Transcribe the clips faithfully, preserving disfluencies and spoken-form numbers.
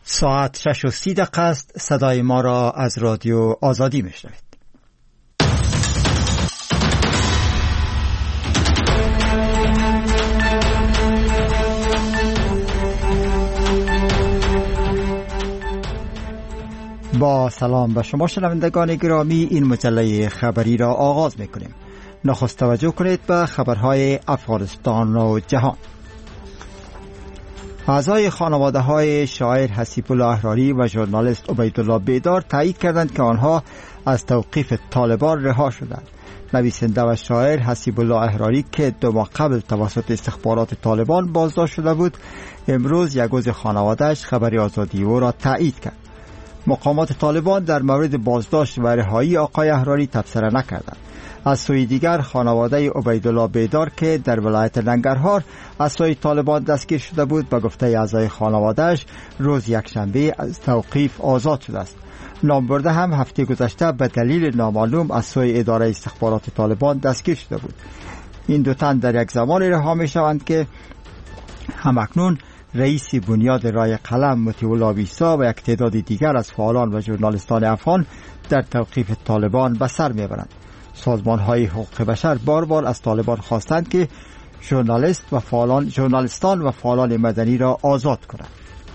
ساعت شش و سی دقیقه است. صدای ما را از رادیو آزادی میشنوید. با سلام به شما شنوندگان گرامی، این مجله خبری را آغاز میکنیم. نخست توجه کنید به خبرهای افغانستان و جهان. اعضای خانواده های شاعر حسیب الله احراری و ژورنالیست عبیدالله بیدار تایید کردند که آنها از توقیف طالبان رها شدند. نویسنده و شاعر حسیب الله احراری که دو ماه قبل توسط استخبارات طالبان بازداشت شده بود، امروز یک عضو خانواده‌اش خبر آزادی او را تایید کرد. مقامات طالبان در مورد بازداشت و رهایی آقای احراری تبصره نکردند. از سوی دیگر خانواده عبیدالله بیدار که در ولایت ننگرهار از سوی طالبان دستگیر شده بود، به گفته اعضای خانواده‌اش روز یکشنبه از توقیف آزاد شده است. نامبرده هم هفته گذشته به دلیل نامعلوم از سوی اداره استخبارات طالبان دستگیر شده بود. این دو تن در یک زمان رها می شوند که همکنون رئیس بنیاد رای قلم مطیع الله ویسا و یک تعداد دیگر از فعالان و ژورنالیستان افغان در توقیف طالبان به سر میبرند. سازمان‌های حقوق بشر بار بار از طالبان خواستند که ژورنالیست و فعالان ژورنالیستان و فعالان مدنی را آزاد کنند.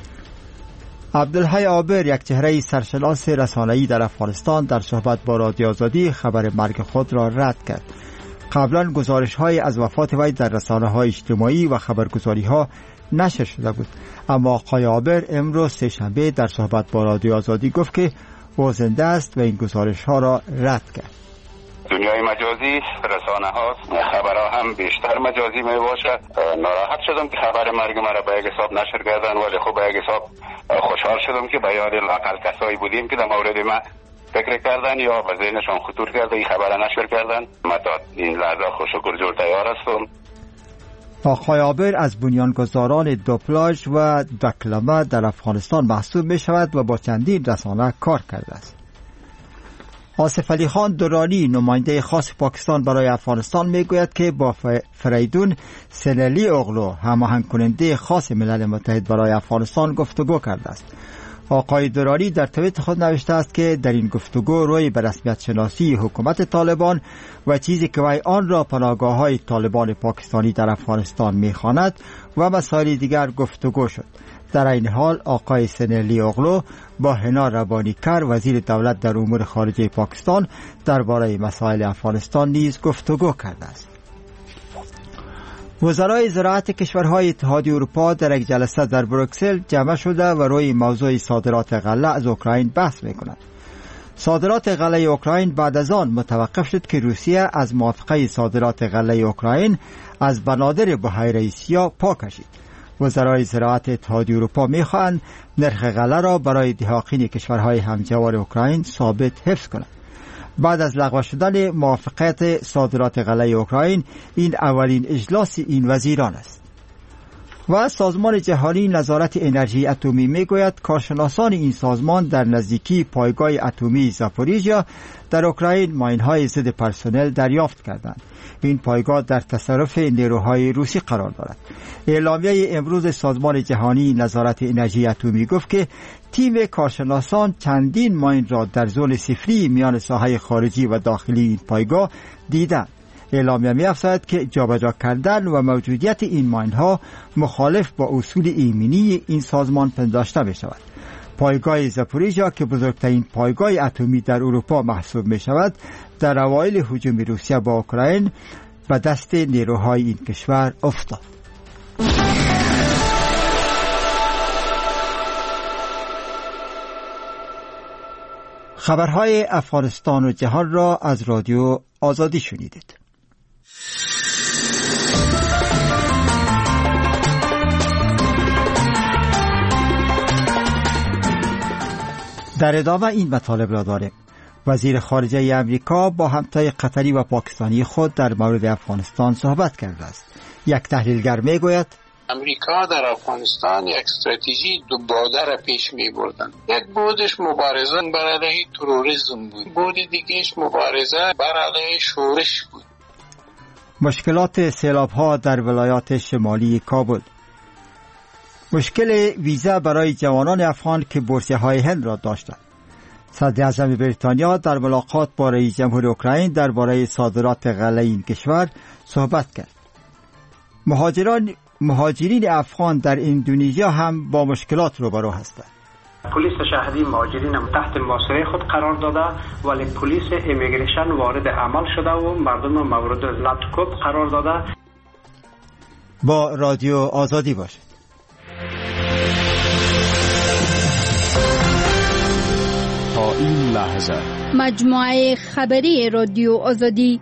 عبدالحی عابر، یک چهره سرشناس رسانه‌ای در افغانستان، در صحبت با رادیو آزادی خبر مرگ خود را رد کرد. قبلا گزارش‌های از وفات وی در رسانه‌های اجتماعی و خبرگزاری‌ها نشر شده بود، اما آقای عابر امروز سه‌شنبه در صحبت با رادیو آزادی گفت که او زنده است و این گزارش‌ها را رد کرد. دنیای مجازی رسانه ها خبرها هم بیشتر مجازی می باشد. ناراحت شدم که خبر مرگ مرا به یک حساب نشر کردن، ولی خب به یک حساب خوشحال شدم که به یاد لااقل کسایی بودیم که در مورد ما فکر کردن یا به ذهنشان خطور کرده این خبر نشر کردن. من تا این لحظه خوشکر جور تیار هستم. آقای عابر از بنیانگذاران دوپلاژ و دکلمه در افغانستان محسوب می شود و با چندین رسانه کار کرده است. آصف علی خان درانی، نماینده خاص پاکستان برای افغانستان، می گوید که با فریدون سنلی اغلو، هماهنگ کننده خاص ملل متحد برای افغانستان، گفتگو کرده است. آقای درانی در توییت خود نوشته است که در این گفتگو روی به رسمیت شناسی حکومت طالبان و چیزی که وی آن را پناهگاه‌های طالبان پاکستانی در افغانستان می‌خواند و مسائل دیگر گفتگو شد. در این حال آقای سنلی اغلو با حنا ربانیکر، وزیر دولت در امور خارجه پاکستان، درباره مسائل افغانستان نیز گفتگو کرده است. وزرای زراعت کشورهای اتحادیه اروپا در یک جلسه در بروکسل جمع شده و روی موضوع صادرات غله از اوکراین بحث می‌کنند. صادرات غله اوکراین بعد از آن متوقف شد که روسیه از موافقه صادرات غله اوکراین از بنادر بحیره سیاه پا کشید. وزرای زراعت اتحادیه اروپا می‌خواهند نرخ غله را برای دهاقین کشورهای همجوار اوکراین ثابت حفظ کنند. بعد از لغو شدن موافقت صادرات غله اوکراین، این اولین اجلاس این وزیران است. و سازمان جهانی نظارت انرژی اتمی میگوید کارشناسان این سازمان در نزدیکی پایگاه اتمی زاپوریژیا در اوکراین ماین‌های ضد پرسنل دریافت کردند. این پایگاه در تصرف نیروهای روسی قرار دارد. اعلامیه امروز سازمان جهانی نظارت انرژی اتمی گفت که تیم کارشناسان چندین ماین را در زون صفری میان ساحه خارجی و داخلی این پایگاه دیدند. اعلامیه می‌افزاید که جابجا کردن و موجودیت این ماین‌ها مخالف با اصول ایمنی این سازمان پنداشته می‌شود. پایگاه زاپوریژیا که بزرگترین پایگاه اتمی در اروپا محسوب می‌شود، در اوایل هجوم روسیه با اوکراین به دست نیروهای این کشور افتاد. خبرهای افغانستان و جهان را از رادیو آزادی شنیدید. در ادامه این مطالب را داریم. وزیر خارجه امریکا با همتای قطری و پاکستانی خود در مورد افغانستان صحبت کرده است. یک تحلیلگر می گوید امریکا در افغانستان یک استراتژی دو بعده را پیش می بردن. یک بعدش مبارزه بر علیه تروریسم بود، بعد دیگهش مبارزه بر علیه شورش بود. مشکلات سیلاب‌ها در ولایات شمالی کابل. مشکل ویزا برای جوانان افغان که بورسیه های هند را داشتند. صدر اعظم بریتانیا در ملاقات با رئیس جمهور اوکراین درباره صادرات غله این کشور صحبت کرد. مهاجران مهاجرین افغان در اندونزیا هم با مشکلات روبرو هستند. پلیس شهری مهاجرین هم تحت محاصره خود قرار داده، ولی پلیس امیگریشن وارد عمل شده و مردم مورد لطکوب قرار داده. با رادیو آزادی باشید. تا این لحظه مجموعه خبری رادیو آزادی.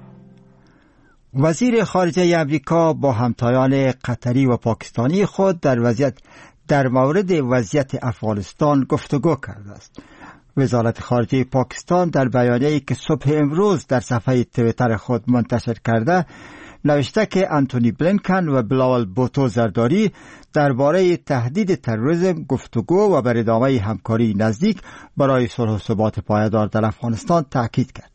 وزیر خارجه امریکا با همتایان قطری و پاکستانی خود در وضعیت در مورد وضعیت افغانستان گفتگو کرده است. وزارت خارجه پاکستان در بیانیه‌ای که صبح امروز در صفحه توییتر خود منتشر کرده نوشته که آنتونی بلینکن و بلاول بوتو زرداری درباره تهدید تروریسم گفتگو و بر ادامه همکاری نزدیک برای صلح و ثبات پایدار در افغانستان تاکید کرد.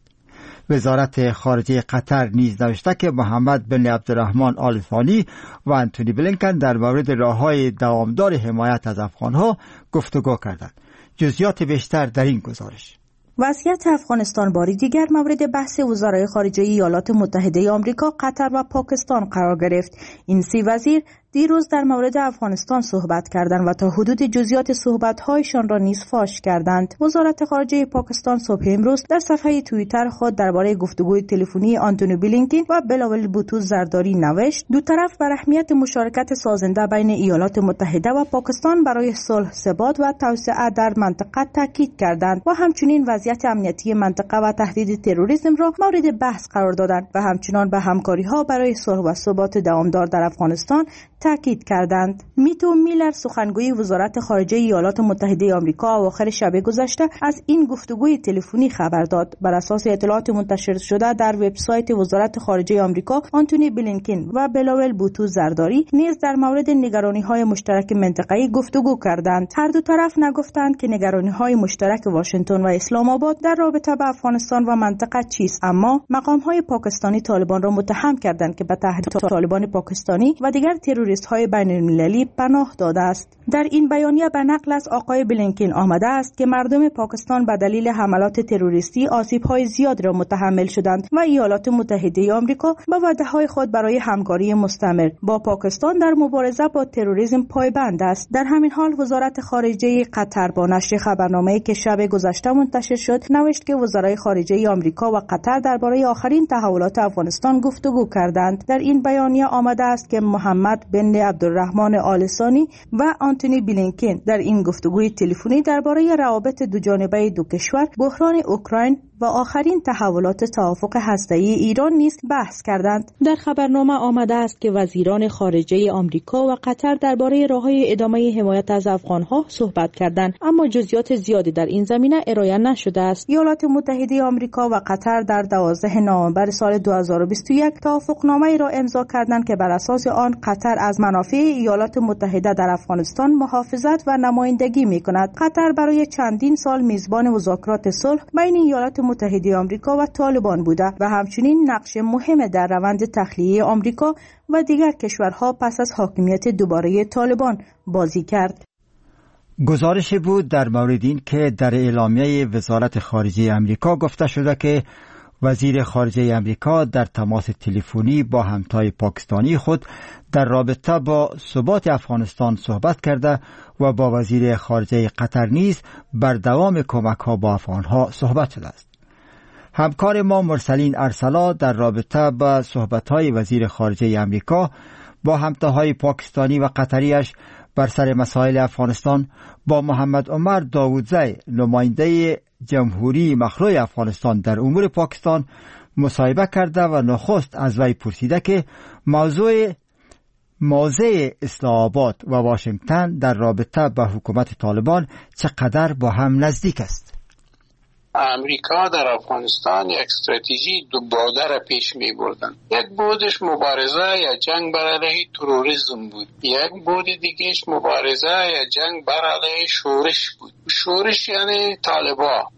وزارت خارجه قطر نیز نوشته که محمد بن عبدالرحمن آل ثانی و آنتونی بلینکن در مورد راه‌های دوامدار حمایت از افغان‌ها گفتگو کردند. جزئیات بیشتر در این گزارش. وضعیت افغانستان باری دیگر مورد بحث وزرای خارجه ایالات متحده آمریکا، قطر و پاکستان قرار گرفت. این سی وزیر دیروز در مورد افغانستان صحبت کردند و تا حدود جزئیات صحبت‌هایشان را نیز فاش کردند. وزارت خارجه پاکستان صبح امروز در صفحه توییتر خود درباره گفتگوی تلفنی آنتونی بلینکن و بلاول بوتو زرداری نوشت: دو طرف بر اهمیت مشارکت سازنده بین ایالات متحده و پاکستان برای صلح، ثبات و توسعه در منطقه تاکید کردند و همچنین وضعیت امنیتی منطقه و تهدید تروریسم را مورد بحث قرار دادند و همچنین به همکاری‌ها برای صلح و ثبات دوامدار در افغانستان تاکید کردند. میتو میلر، سخنگوی وزارت خارجه ایالات متحده آمریکا، اواخر شب گذشته از این گفتگوی تلفنی خبر داد. بر اساس اطلاعات منتشر شده در وبسایت وزارت خارجه آمریکا، آنتونی بلینکن و بلاول بوتو زرداری نیز در مورد نگرانی‌های مشترک منطقه‌ای گفتگو کردند. هر دو طرف نگفتند که نگرانی‌های مشترک واشنگتن و اسلام آباد در رابطه با افغانستان و منطقه چیست، اما مقام‌های پاکستانی طالبان را متهم کردند که به تهدید طالبان پاکستانی و دیگر تروریست‌های بین‌المللی پناه داده است. در این بیانیه به نقل از آقای بلینکن آمده است که مردم پاکستان به دلیل حملات تروریستی آسیب‌های زیاد را متحمل شدند و ایالات متحده آمریکا به وعده‌های خود برای همکاری مستمر با پاکستان در مبارزه با تروریسم پایبند است. در همین حال وزارت خارجه قطر با نشر خبرنامه‌ای که شب گذشته منتشر شد نوشت که وزرای خارجه آمریکا و قطر درباره آخرین تحولات افغانستان گفتگو کردند. در این بیانیه آمده است که محمد بن عبدالرحمن آل ثانی و آنتونی بلینکن در این گفتگوی تلفنی درباره روابط دوجانبه دو کشور، بحران اوکراین و آخرین تحولات توافق هسته‌ای ایران نیز بحث کردند. در خبرنامه آمده است که وزیران خارجه آمریکا و قطر درباره راه‌های ادامه حمایت از افغان‌ها صحبت کردند، اما جزئیات زیادی در این زمینه ارائه نشده است. ایالات متحده آمریکا و قطر در دوازدهم نوامبر سال دو هزار و بیست و یک توافقنامه‌ای را امضا کردند که بر اساس آن قطر از منافع ایالات متحده در افغانستان محافظت و نمایندگی می‌کند. قطر برای چندین سال میزبان مذاکرات صلح بین ایالات متحده آمریکا و طالبان بوده و همچنین نقش مهم در روند تخلیه آمریکا و دیگر کشورها پس از حاکمیت دوباره طالبان بازی کرد. گزارش بود در مورد این که در اعلامیه وزارت خارجه آمریکا گفته شده که وزیر خارجه آمریکا در تماس تلفنی با همتای پاکستانی خود در رابطه با ثبات افغانستان صحبت کرده و با وزیر خارجه قطر نیز بر دوام کمک‌ها با افغان‌ها صحبت شده است. همکار ما مرسلین ارسلا در رابطه با صحبت‌های وزیر خارجه آمریکا با همتاهای پاکستانی و قطریش بر سر مسائل افغانستان با محمد عمر داودزی، نماینده جمهوری مخلوع افغانستان در امور پاکستان، مصاحبه کرده و نخست از وی پرسیده که موضوع موضع اسلام آباد و واشنگتن در رابطه با حکومت طالبان چقدر با هم نزدیک است. امریکا در افغانستان یک استراتژی دو بعده را پیش می بردن. یک بودش مبارزه یا جنگ بر علیه تروریسم بود، یک بود دیگهش مبارزه یا جنگ بر علیه شورش بود. شورش یعنی طالبان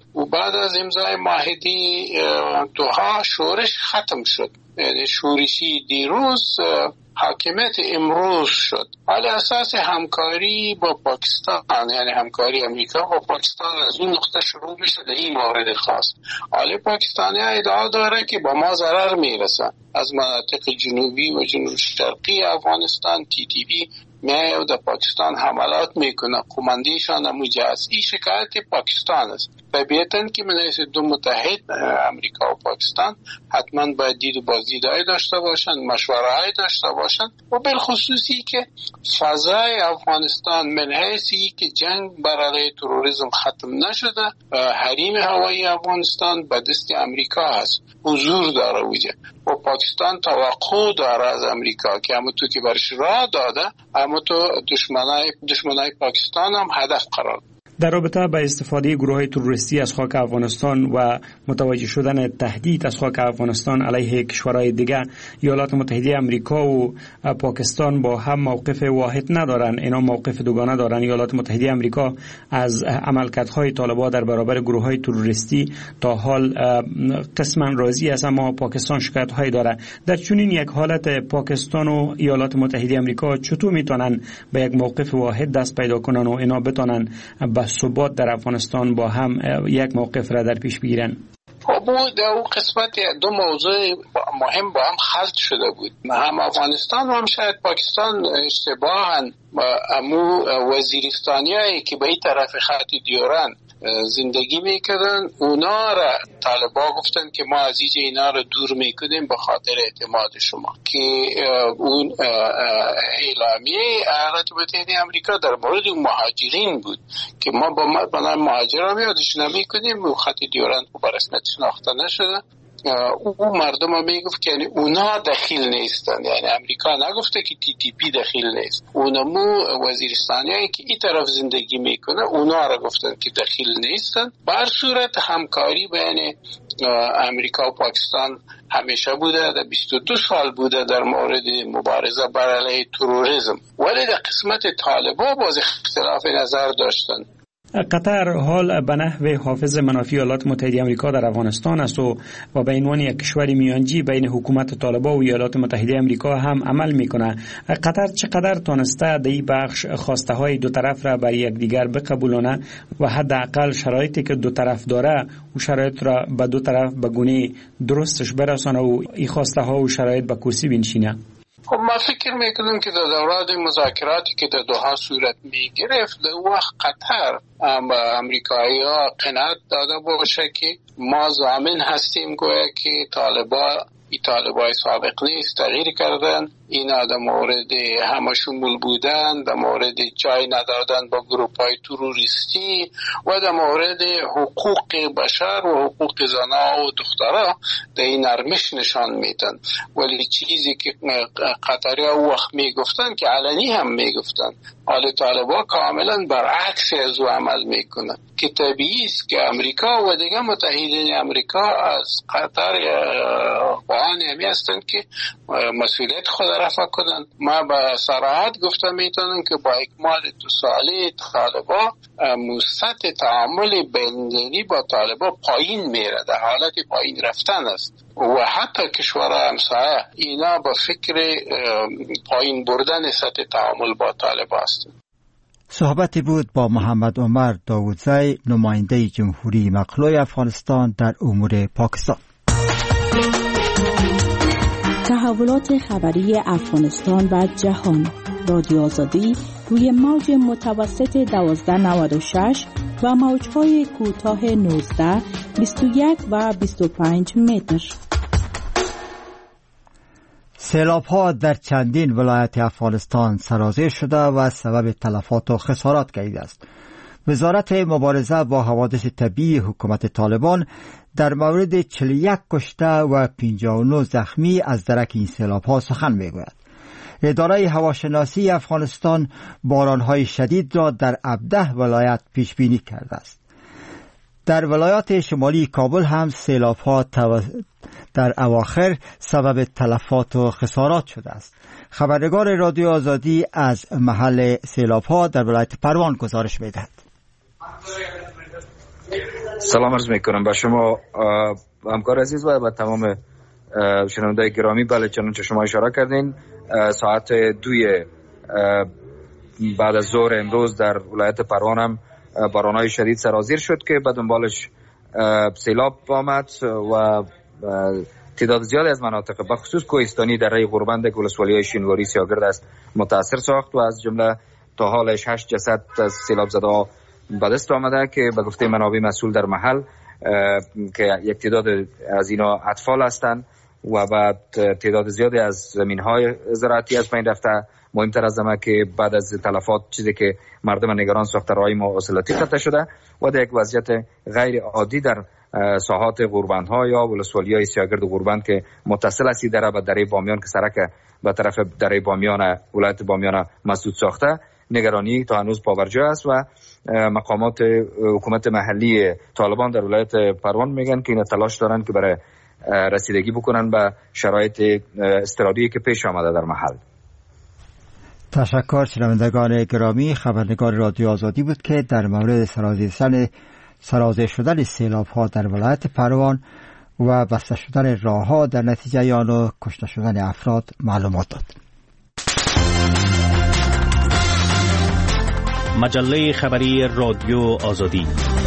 و بعد از امضای معاهده دوحه شورش ختم شد. یعنی شورشی دیروز حاکمیت امروز شد. حال اساس همکاری با پاکستان، یعنی همکاری امریکا با پاکستان از اون نقطه شروع میشه در این مورد خاص. حال پاکستانی ادعا داره که با ما ضرر میرسه. از مناطق جنوبی و جنوب شرقی افغانستان تی تی بی میایه و در پاکستان حملات میکنه. قماندهشان همونجا است. این شکایت پاکستان است. طبیعتاً که من از دو متحد امریکا و پاکستان حتما باید دید و بازدیدهای داشته باشند، مشوره‌های داشته باشند و بالخصوصی که فضای افغانستان من حیثی که جنگ بر علیه تروریسم ختم نشده، حریم هوایی افغانستان به دست امریکا هست، حضور داره وجه و پاکستان توقع داره از امریکا که همون تو که برش راه داده همون تو دشمنای دشمنای پاکستان هم هدف قرار. در رابطه با استفاده گروه‌های تروریستی از خاک افغانستان و متوجه شدن تهدید از خاک افغانستان علیه کشورهای دیگر، ایالات متحده آمریکا و پاکستان با هم موقف واحد ندارن، اینا موقف دوگانه دارن. ایالات متحده آمریکا از عملکردهای طالبان در برابر گروه‌های تروریستی تا حال قسما راضی است، اما پاکستان شکایت‌هایی داره. در چنین یک حالت پاکستان و ایالات متحده آمریکا چطور میتونن به یک موقف واحد دست پیدا کنن و اینا بتونن با ثبات در افغانستان با هم یک موقف را در پیش بگیرن؟ خب در اون قسمت دو موضوع مهم با هم خلط شده بود. هم افغانستان و هم شاید پاکستان اشتباهاً امو وزیرستانیایی که به این طرف خط دیوران زندگی میکردن اونا را طالبا گفتن که ما از اینجا اینا را دور میکنیم به خاطر اعتماد شما، که اون اعلامیه ایالات متحده آمریکا در مورد مهاجرین بود که ما با ما مهاجران یادش نمیکنیم و خط دیوران به رسمیت شناخته نشده. او مردم ها میگفت که یعنی اونا دخیل نیستن، یعنی امریکا نگفته که تی تی پی دخیل نیست، اونمو وزیرستانی هایی که این طرف زندگی میکنه اونا را گفتن که دخیل نیستن. بر صورت همکاری بین امریکا و پاکستان همیشه بوده، در بیست و دو سال بوده در مورد مبارزه بر علیه تروریسم، ولی در قسمت طالبان باز اختلاف نظر داشتن. قطر حال به نحو حافظ منافع ایالات متحده آمریکا در افغانستان است و به عنوان یک کشور میانجی بین حکومت طالبان و ایالات متحده آمریکا هم عمل میکنه. قطر چقدر تانسته در این بخش خواسته های دو طرف را بر یکدیگر بقبولانه و حداقل شرایطی که دو طرف داره و شرایط را به دو طرف به گونه درستش برسانه و این خواسته ها و شرایط به کرسی بنشینه؟ خب ما فکر میکنم که در دوران مذاکراتی که در دوحه صورت میگرفت در وقت قطر امریکایی ها قناعت داده باشه که ما ضامن هستیم گویا که طالبان ای طالبای سابق نیست، تغییر کردن، اینا در مورد همه شمول بودن، در مورد جای ندادن با گروپ های تروریستی و در مورد حقوق بشر و حقوق زنها و دخترها در این نرمش نشان میدن. ولی چیزی که قطری ها وقت میگفتن که علنی هم میگفتن، حال طالبا کاملا برعکس از او عمل میکنن که طبیعی است که امریکا و دیگه متحدین امریکا از قطر قوان همی هستند که مسئولیت خود رفع کنند. ما به صراحت گفته میتونم که با اکمال دو ساله طالبا سطح تعامل بین‌المللی با طالبا پایین میره، در حالت پایین رفتن است و حتی کشورهای همسایه اینا با فکر پایین بردن سطح تعامل با طالبا هستند. صحبتی بود با محمد عمر داودزی، نماینده جمهوری مقلوی افغانستان در امور پاکستان. تحولات خبری افغانستان و جهان، رادیو آزادی روی موج متوسط دوازده نود و شش و موج‌های کوتاه نوزده، بیست و یک و بیست و پنج متر. سیلاب‌ها در چندین ولایت افغانستان سرازیر شده و سبب تلفات و خسارات گردیده است. وزارت مبارزه با حوادث طبیعی حکومت طالبان در مورد چهل و یک کشته و پنجاه و نه زخمی از درک این سیلاب‌ها سخن می‌گوید. اداره هواشناسی افغانستان باران‌های شدید را در هفده ولایت پیش بینی کرده است. در ولایات شمالی کابل هم سیلاب‌ها در اواخر سبب تلفات و خسارات شده است. خبرنگار رادیو آزادی از محل سیلاب‌ها در ولایت پروان گزارش می‌دهد. سلام عرض میکنم به شما همکار عزیز و به تمام شنوندگان گرامی. بله چنانچه شما اشاره کردین ساعت دوی بعد از ظهر امروز در ولایت پروان هم باران‌های شدید سرازیر شد که بعد دنبالش سیلاب آمد و تعداد زیادی از مناطق به خصوص کوهستانی در ری غوربند که ولسوالی شینواری سیاگرد است متاثر ساخت و از جمله تا حالش هشت جسد از سیلاب زده به دست آمده که به گفته منابع مسئول در محل که یک تعداد از اینا اطفال هستند و بعد تعداد زیادی از زمین‌های زراعتی از بین رفته. مهمتر از همه که بعد از تلفات چیزی که مردم نگران ساخته راهی مواصلاتی قطع شده و در یک وضعیت غیر عادی در ساحات غوربندها یا ولسوالی‌های سیاگرد غوربند که متصل است در به دره بامیان که سرک به طرف دره بامیان ولایت بامیان مسدود ساخته، نگرانی تا هنوز پاورجا است و مقامات حکومت محلی طالبان در ولایت پروان میگن که اینا تلاش دارن که برای رسیدگی بکنن به شرایط اضطراری که پیش آمده در محل. تشکر. شنوندگان گرامی، خبرنگار رادیو آزادی بود که در مورد سرازیر شدن سیلاب ها در ولایت پروان و بسته شدن راه ها در نتیجه آن و کشته شدن افراد معلومات داد. مجله خبری رادیو آزادی.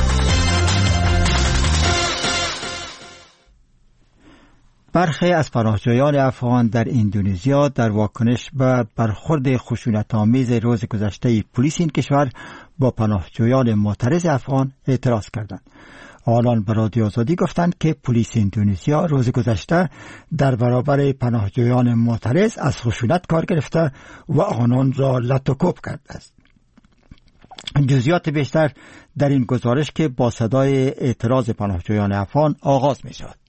برخی از پناهجویان افغان در اندونزیا در واکنش به برخورد خشونت‌آمیز روز گذشته پلیس این کشور با پناهجویان معترض افغان اعتراض کردند. آنان به رادیو آزادی گفتند که پلیس اندونزیا روز گذشته در برابر پناهجویان معترض از خشونت کار گرفته و آنان را لط و کوب کرده است. جزئیات بیشتر در این گزارش که با صدای اعتراض پناهجویان افغان آغاز می شود.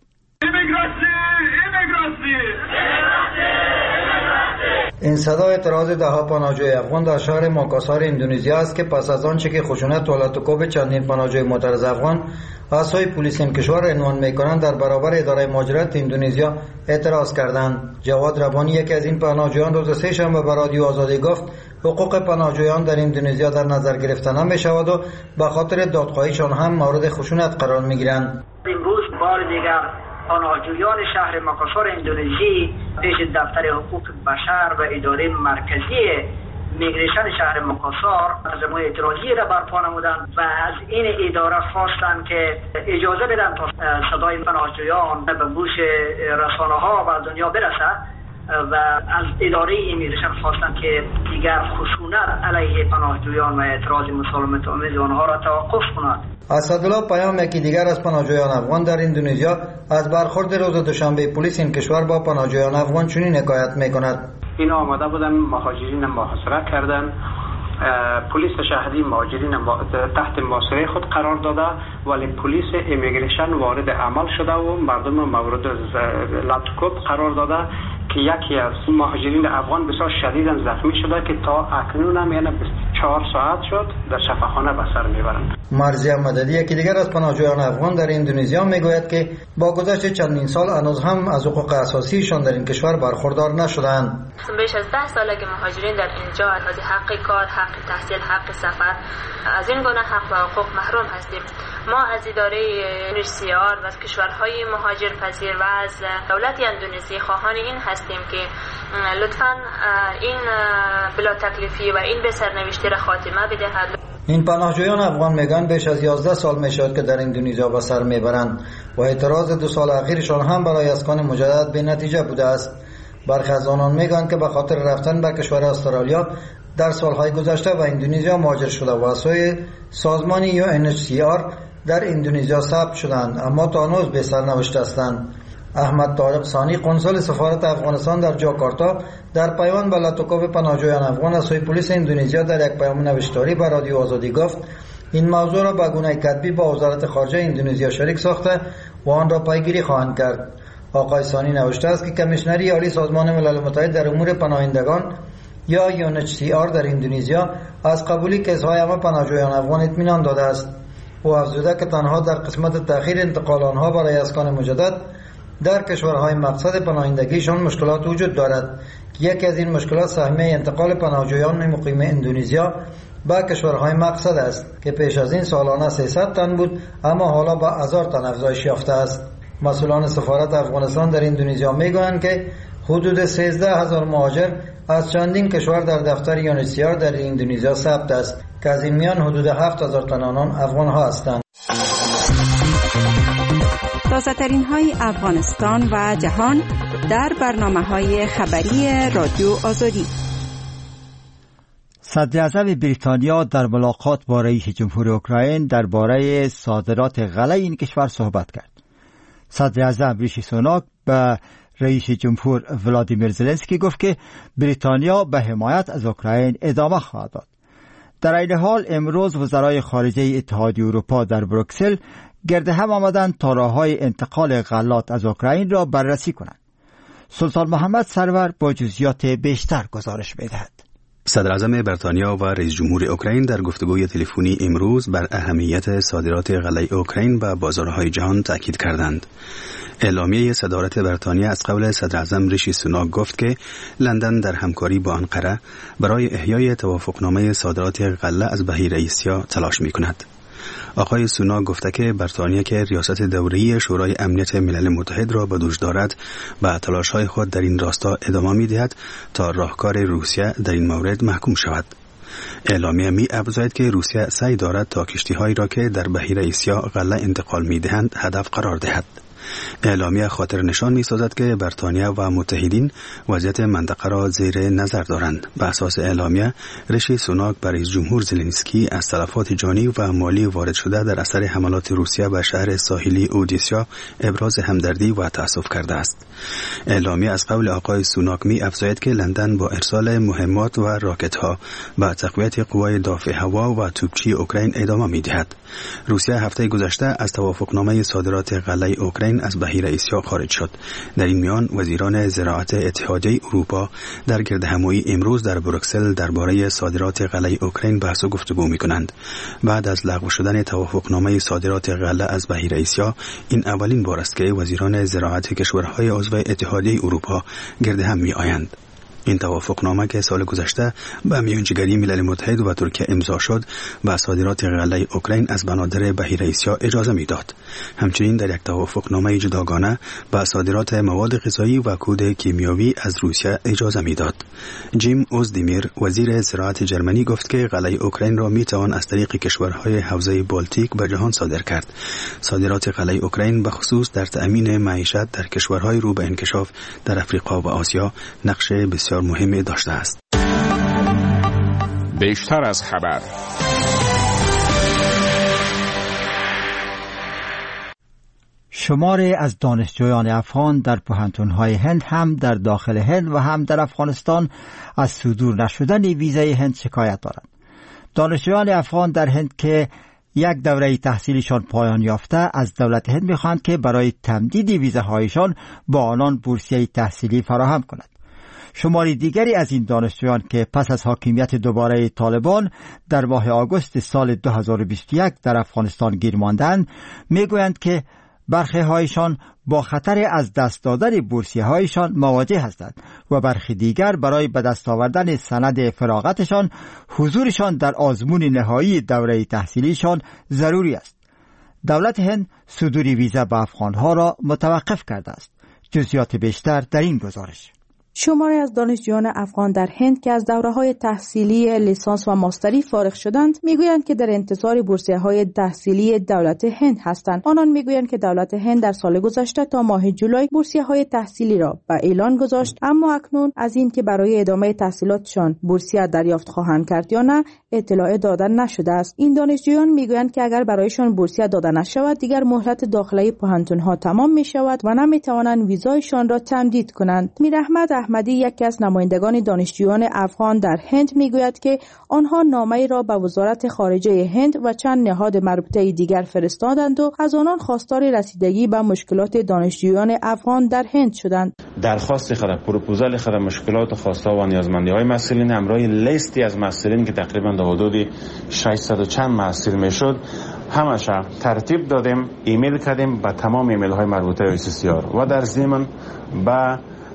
این صدا اعتراض دهها پناهجوی افغان در شهر ماکاسار اندونزیا است که پس از آنچه که خشونت و لط و کوب چندین پناهجوی معترض افغان از سوی پلیس این کشور عنوان می‌کنند در برابر اداره مهاجرت اندونزیا اعتراض کردند. جواد ربانی یکی از این پناهجویان روز سه شنبه به رادیو آزادی گفت حقوق پناهجویان در اندونزیا در نظر گرفته نمی‌شود و به خاطر دادخواهیشان هم مورد خشونت قرار می‌گیرند. امروز بار دیگر پناهجویان شهر ماکاسار اندونزی پیش دفتر حقوق بشر و اداره مرکزی میگریشن شهر ماکاسار عزم اعتراضی را برپا نمودند و از این اداره خواستند که اجازه بدن تا صدای پناهجویان به گوش رسانه ها و دنیا برسد و از اداره ایمیگریشن خواستند که دیگر خشونت علیه پناهجویان و اعتراض مسالمت آمیز آنها را توقف کند. اسدالله پیام یکی دیگر از پناهجویان افغان در اندونزیا از برخورد روز دوشنبه پلیس این کشور با پناهجویان افغان چنین حکایت میکند. اینا آمده بودن مهاجرین محاصره کردن، پلیس شهری مهاجرین تحت محاصره خود قرار داده ولی پلیس ایمیگریشن وارد عمل شده و مردم مورد لط و کوب قرار داده که یکی از مهاجرین افغان بسیار شدیداً زخمی شده که تا اکنون هم یعنی چهار ساعت شد در شفاخانه به سر میبرند. مرزی مددی یکی دیگر از پناهجویان افغان در اندونزیا میگوید که با گذشت چندین سال هنوز هم از حقوق اساسیشان در این کشور برخوردار نشدند. بیش از ده ساله که مهاجرین در اینجا از حق کار، حق تحصیل، حق سفر از این گونه حق و حقوق محروم هستیم. ما از اداره یو ان اچ سی آر و از کشورهای مهاجر پذیر و از دولت اندونزی خواهان این هستیم که لطفاً این بلا تکلیفی و این به سرنوشتی را خاتمه بدهد. این پناهجویان افغان میگن بیش از یازده سال میشد که در اندونزیا به سر میبرند و اعتراض دو سال اخیرشان هم برای اسکان مجدد به نتیجه بوده است. برخی از آنان میگن که به خاطر رفتن به کشور استرالیا در سالهای گذشته و اندونزیا مهاجر شده و از سوی سازمان یو ان اچ سی آر در اندونزیا ثبت شدند اما تا هنوز به سرنوشت هستند. احمد طارق ثانی قنصل سفارت افغانستان در جاکارتا در پیوند به لط و کوب پناهجویان افغان از سوی پلیس اندونزیا در یک پیام نوشتاری به رادیو آزادی گفت این موضوع را به گونه کتبی با وزارت خارجه اندونزیا شریک ساخته و آن را پیگیری خواهند کرد. آقای ثانی نوشته است که کمیشنری عالی سازمان ملل متحد در امور پناهندگان یا یو ان اچ سی آر در اندونزیا از قبولی کیس‌های همه پناهجویان افغان اطمینان داده است. او افزوده که تنها در قسمت تأخیر انتقال آنها برای اسکان مجدد در کشورهای مقصد پناهندگیشان مشکلات وجود دارد. یکی از این مشکلات سهمیه انتقال پناهجویان مقیم اندونزیا به کشورهای مقصد است که پیش از این سالانه سیصد تن بود اما حالا به هزار تن افزایش یافته است. مسئولان سفارت افغانستان در اندونزیا میگویند که حدود سیزده هزار مهاجر از چندین کشور در دفتر یو ان اچ سی آر در اندونزیا ثبت است که از این میان حدود هفت هزار تن آنان افغان ها هستند. تازه ترین های افغانستان و جهان در برنامه های خبری رادیو آزادی. صدر اعظم بریتانیا در ملاقات با رئیس جمهور اوکراین درباره صادرات غله این کشور صحبت کرد. صدر اعظم ریشی سوناک به رئیس جمهور ولادیمیر زلنسکی گفت که بریتانیا به حمایت از اوکراین ادامه خواهد داد. در این حال امروز وزرای خارجه اتحادیه اروپا در بروکسل گرد هم آمدند تا راه‌های انتقال غلات از اوکراین را بررسی کنند. سلطان محمد سرور با جزئیات بیشتر گزارش می‌دهد. صدر اعظم بریتانیا و رئیس جمهور اوکراین در گفتگوی تلفنی امروز بر اهمیت صادرات غله اوکراین به بازارهای جهان تاکید کردند. اعلامیه صدارت بریتانیا از قول صدر اعظم ریشی سوناک گفت که لندن در همکاری با آنقره برای احیای توافقنامه صادرات غله از بحیره آسیا تلاش می‌کند. آقای سوناک گفته که بریتانیا که ریاست دوره‌ای شورای امنیت ملل متحد را به دوش دارد به تلاش‌های خود در این راستا ادامه می‌دهد تا راهکار روسیه در این مورد محکوم شود. اعلامیه می افزاید که روسیه سعی دارد تا کشتی‌هایی را که در بحیره آسیا غله انتقال می‌دهند هدف قرار دهد. اعلامیه خاطر نشان می سازد که بریتانیا و متحدین وضعیت منطقه را زیر نظر دارند. به اساس اعلامیه ریشی سوناک برای رئیس جمهور زلنسکی از تلفات جانی و مالی وارد شده در اثر حملات روسیه به شهر ساحلی اودیسا ابراز همدردی و تأسف کرده است. اعلامیه از قول آقای سوناک می افزاید که لندن با ارسال مهمات و راکت ها به تقویت قوای دافع هوا و توپچی اوکراین ادامه می دهد. روسیه هفته گذشته از توافقنامه صادرات غله اوکراین از بحیره آسیا خارج شد. در این میان وزیران زراعت اتحادیه اروپا در گردهمایی امروز در بروکسل درباره صادرات غله اوکراین بحث و گفتگو می‌کنند. بعد از لغو شدن توافقنامه صادرات غله از بحیره آسیا، این اولین بار است که وزیران زراعت کشورهای عضو اتحادیه اروپا گردهم می‌آیند. این توافقنامه که سال گذشته به میانجیگری ملل متحد و ترکیه امضا شد، به صادرات غله اوکراین از بنادر بحیره آسیا اجازه میداد. همچنین در یک توافقنامه جداگانه به صادرات مواد غذایی و کود کیمیاوی از روسیه اجازه میداد. جیم اوزدیمیر وزیر زراعت جرمنی گفت که غله اوکراین را میتوان از طریق کشورهای حوزه بالتیک به جهان صادر کرد. صادرات غله اوکراین به خصوص در تأمین معیشت در کشورهای رو به انکشاف در افریقا و آسیا نقش بسیار مهمی داشته است. بیشتر از خبر. شماری از دانشجویان افغان در پوهنتون‌های هند هم در داخل هند و هم در افغانستان از صدور نشدن ویزای هند شکایت دارند. دانشجویان افغان در هند که یک دوره تحصیلیشان پایان یافته از دولت هند می‌خواهند که برای تمدید ویزاهایشان با آنان بورسیه تحصیلی فراهم کند. شماری دیگری از این دانشجویان که پس از حاکمیت دوباره طالبان در ماه آگوست سال دو هزار و بیست و یک در افغانستان گیر ماندند، میگویند که برخی هایشان با خطر از دست دادن بورسیه هایشان مواجه هستند و برخی دیگر برای به دست آوردن سند فراغتشان حضورشان در آزمون نهایی دوره تحصیلیشان ضروری است. دولت هند صدور ویزا به افغانها را متوقف کرده است. جزئیات بیشتر در این گزارش. شماری از دانشجویان افغان در هند که از دوره‌های تحصیلی لیسانس و ماستری فارغ شدند میگویند که در انتظار بورسیه‌های تحصیلی دولت هند هستند. آنان میگویند که دولت هند در سال گذشته تا ماه جولای بورسیه‌های تحصیلی را به اعلان گذاشت، اما اکنون از این که برای ادامه تحصیلاتشان بورسیه دریافت خواهند کرد یا نه اطلاع داده نشده است. این دانشجویان میگویند که اگر برایشان بورسیه داده نشود دیگر مهلت داخله پوهنتون‌ها تمام میشود و نمیتوانند ویزایشان را تمدید کنند. میراحمد احمدی یکی از نمایندگان دانشجویان افغان در هند میگوید که آنها نامه‌ای را به وزارت خارجه هند و چند نهاد مربوطه دیگر فرستادند و از آنان خواستار رسیدگی به مشکلات دانشجویان افغان در هند شدند. درخواست خود، پروپوزال خود، مشکلات و خواسته و نیازمندی‌های مسئولین همراه لیستی از مسئولین که تقریبا در حدود ششصد و چند مسئول میشد همش ترتیب دادیم، ایمیل کردیم به تمام ایمیل های مربوطه به سی سی آر و در ضمن به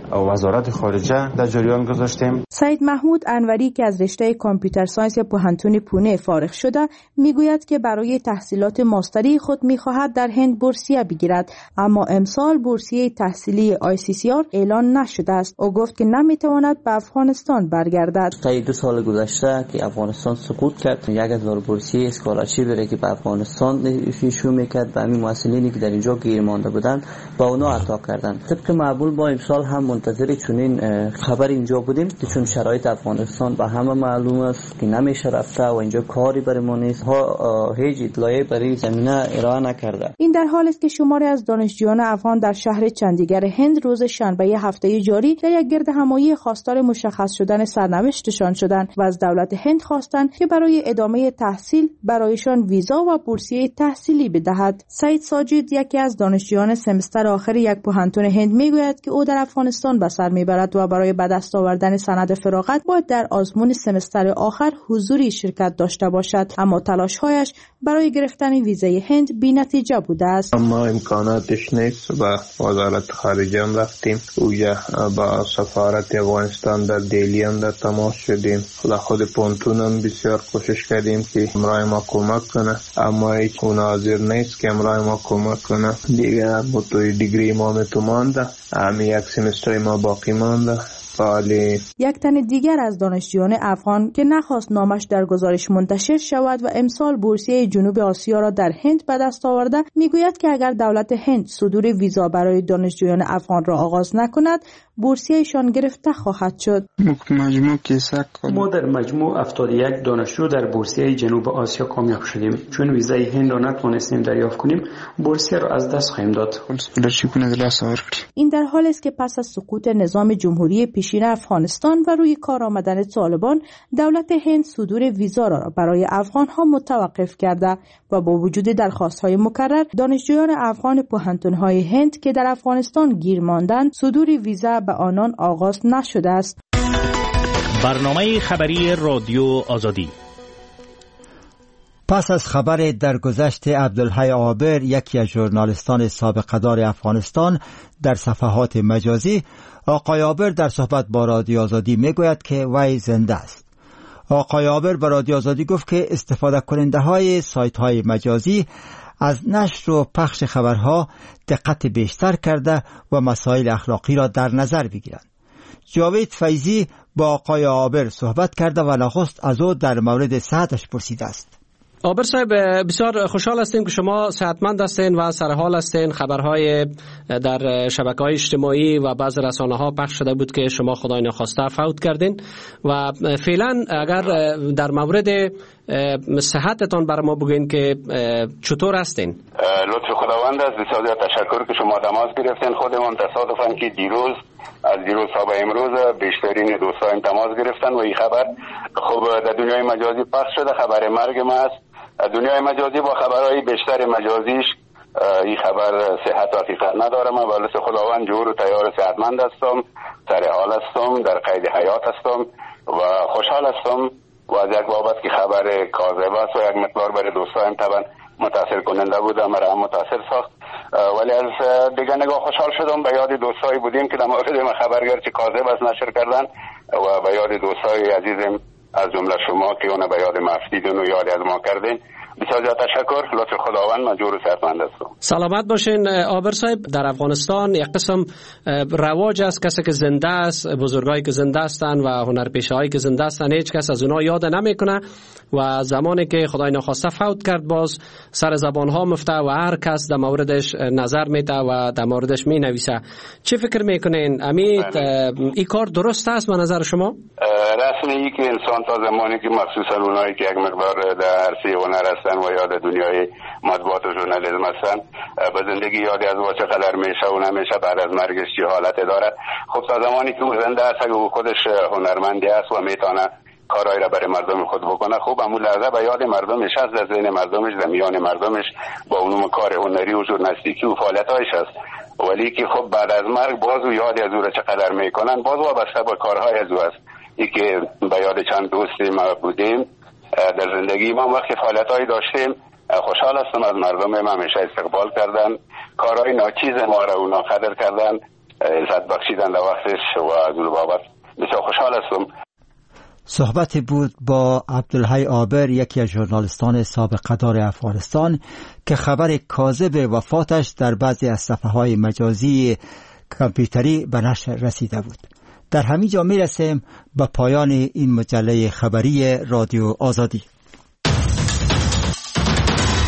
وزارت خارجه در جریان گذاشتیم. سعید محمود انوری که از رشته کامپیوتر ساینس پوهنتون پونه فارغ شده میگوید که برای تحصیلات ماستری خود میخواهد در هند بورسیه بگیرد، اما امسال بورسیه تحصیلی آی سی سی آر اعلان نشده است. او گفت که نمیتواند به افغانستان برگردد. تا دو سال گذشته که افغانستان سقوط کرد، یک هزار بورسیه اسکالرشیپ بره که به افغانستان ایشو میکرد به همین مسئولینی که در اینجا گیر مانده بودن با اونا عطا کردن. طبق معمول با امسال هم منتظر چنین خبر اینجا بودیم که چون شرایط افغانستان به همه معلوم است که نمیشه رفته و اینجا کاری برای ما نیست، ها هیچ اطلاعی برای زمینه ارائه نکرده. این در حالی است که شماری از دانشجویان افغان در شهر چندیگر هند روز شنبه هفته جاری در یک گرد همایی خواستار مشخص شدن سرنوشتشان شدند و از دولت هند خواستند که برای ادامه تحصیل برایشان ویزا و بورسیه تحصیلی بدهد. سعید ساجد یکی از دانشجویان سمستر آخر یک پوهنتون هند میگوید که او در افغانستان به سر میبرد و برای به دست آوردن سند فراغت باید در آزمون سمستر آخر حضوری شرکت داشته باشد، اما تلاش‌هایش برای گرفتن ویزای هند بی‌نتیجه بوده است. اما امکاناتش نیست. با وزارت خارجه هم رفتیم، اویا با سفارت افغانستان در دهلی هم در تماس شدیم، خود پونتون هم بسیار کوشش کردیم که امرای ما کمک کنه، اما هیچ اون حاضر نیست که امرای ما کمک کنه. دیگه متوی دیگری ما تو مانده، همین یک سمستر ما باقی مانده. بله. یک تن دیگر از دانشجویان افغان که نخواست نامش در گزارش منتشر شود و امسال بورسیه جنوب آسیا را در هند به دست آورده میگوید که اگر دولت هند صدور ویزا برای دانشجویان افغان را آغاز نکند بورسیهشان گرفته خواهد شد. مجموع کیسه ما در مجموع هفتاد و یک دانشجو در بورسیه جنوب آسیا کامیاب شدیم. چون ویزای هند را نتوانستیم دریافت کنیم بورسیه را از دست خواهیم داد. این در حالی است که پس از سقوط نظام جمهوری پیشین افغانستان و روی کار آمدن طالبان دولت هند صدور ویزا را برای افغانها متوقف کرده و با وجود درخواست‌های مکرر دانشجویان افغان پوهنتون‌های هند که در افغانستان گیر ماندند صدور ویزا به آنان آغاز نشده است. برنامه خبری رادیو آزادی. پس از خبر درگذشت عبدالحی عابر، یکی از ژورنالیستان سابقه‌دار افغانستان، در صفحات مجازی، آقای عابر در صحبت با رادیو آزادی میگوید که وی زنده است. آقای عابر به رادیو آزادی گفت که استفاده کننده های سایت های مجازی از نشر و پخش خبرها دقت بیشتر کرده و مسائل اخلاقی را در نظر بگیرند. جاوید فیضی با آقای عابر صحبت کرده و نخست از او در مورد صحتش پرسیده است. عابر صاحب، بسیار خوشحال هستیم که شما صحتمند هستین و سرحال هستین. خبرهای در شبکه‌های اجتماعی و بعض رسانه‌ها پخش شده بود که شما خدای نخواسته فوت کردین و فعلا اگر در مورد صحتتان برای ما بگین که چطور هستین؟ لطف خداوند است. بسیار تشکر که شما تماس گرفتین. خودمون تصادفاً که دیروز از دیروز تا به امروز بیشترین دوستان تماس گرفتن و این خبر خب در دنیای مجازی پخش شده. خبر مرگ ما است. دنیای مجازی با خبرهای بیشتر مجازیش این خبر صحت و حقیقت نداره. من با لطف خداوند جور و تیار صحتمند هستم، سر حال هستم، در قید حیات هستم و خوشحال هستم و از یک بابت که خبر کاذب است و یک مقدار برای دوستان طبعا متاثر کننده بود، مرا هم متاثر ساخت، ولی از دیگه نگاه خوشحال شدم. به یاد دوستایی بودیم که در مورد ما خبر گرچه کاذب است نشر کردن و به یاد دوستای عزیزم از جمله شما که اون به یاد مفیدون و یاد از ما کردین. بسیار تشکر. لطف خداوند. مجبور و صحتمند هستم. سلامت باشین عابر صاحب. در افغانستان یک قسم رواج است، کسی که زنده است، بزرگایی که زنده هستند و هنرپیشه‌هایی که زنده هستند هیچ کس از اونها یاد نمیکنه و زمانی که خدای نخواسته فوت کرد باز سر زبان ها مفته و هر کس در موردش نظر میده و در موردش می نویسه. چه فکر میکنین؟ امید این کار درست است به نظر شما؟ رسمی که انسان تا زمانی که مخصوصا اونایی که یک مقدار در عرصه هنر هستن و یاد دنیای مطبوعات و ژورنالیسم هستن به زندگی یادی از واچه قدر میشه و نمیشه بعد از مرگش چه حالت داره. خب تا زمانی که او زنده است اگه او خودش هنرمندی است و میتونه کارایی را برای مردم خود بکنه، خوب همون لحظه به یاد مردمش هست، در ذهن مردمش، در میان مردمش با اونم کار هنری و ژورنالیستیکی و فعالیت‌هایش هست. ولی که خب بعد از مرگ باز او یاد از او را چقدر میکنن باز وابسته به کارهای از او است. این که به یاد چند دوستی ما بودیم در زندگی ما وقتی فعالیت‌هایی داشتیم خوشحال هستم از مردم ما همیشه استقبال کردن، کارهای ناچیز ما را اونا قدر کردن عزت بخشیدن در وقتش و از اون بابت بسیار خوشحال هستم. صحبت بود با عبدالحی عابر، یکی از ژورنالیستان سابق دار افغانستان که خبر کاذب وفاتش در بعضی از صفحه‌های مجازی کامپیوتری به نشر رسیده بود. در همین جا میرسیم به پایان این مجله خبری رادیو آزادی.